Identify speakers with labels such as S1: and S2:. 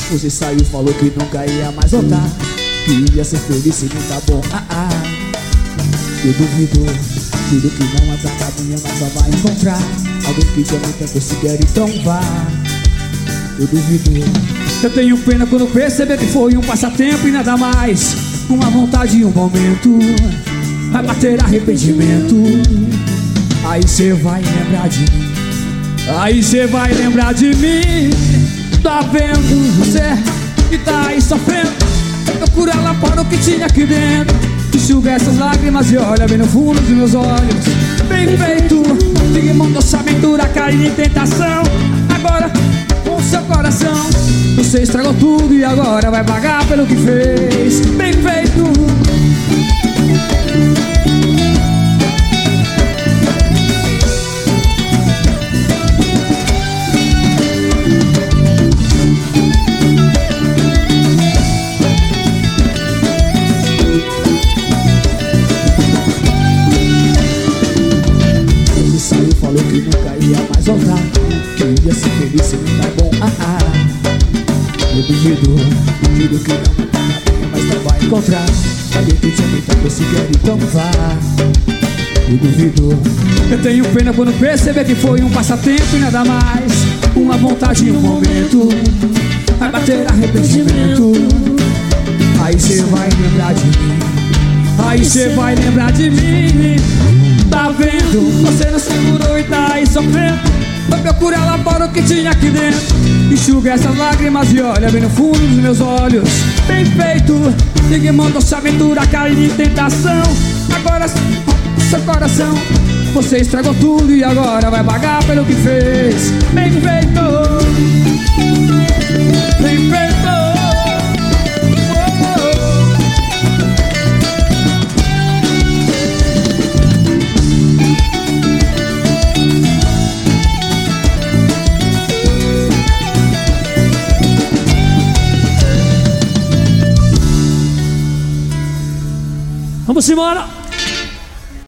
S1: Você saiu, falou que nunca ia mais voltar, que ia ser feliz e não tá bom. Eu duvido, juro que não é pra caminho, mas só vai encontrar alguém que te ama tanto se quer, então vá. Eu duvido.
S2: Eu tenho pena quando perceber que foi um passatempo e nada mais, uma vontade e um momento. Vai bater arrependimento, aí cê vai lembrar de mim. Aí cê vai lembrar de mim. Tá vendo você que tá aí sofrendo? Procura lá fora o que tinha aqui dentro. Enxuga essas lágrimas e olha bem no fundo dos meus olhos. Bem feito, ninguém mandou sua aventura cair em tentação. Agora, com seu coração, você estragou tudo e agora vai pagar pelo que fez. Bem feito.
S1: Falou que nunca ia mais voltar, que ia ser feliz se não tá bom. Eu duvido, juro que não é pra caminho, mas não vai encontrar alguém que te ama tanto se quer, então vá. Eu duvido.
S2: Eu tenho pena quando perceber que foi um passatempo e nada mais, uma vontade e um momento. Vai bater arrependimento, aí cê vai lembrar de mim. Aí cê vai lembrar de mim. Tá vendo? Você não segurou e tá aí sofrendo. Vai procurar lá fora o que tinha aqui dentro. Enxuga essas lágrimas e olha bem no fundo dos meus olhos. Bem feito, ninguém mandou sua aventura cair em tentação. Agora, seu coração, você estragou tudo e agora vai pagar pelo que fez. Bem feito, bem feito. Vamos embora!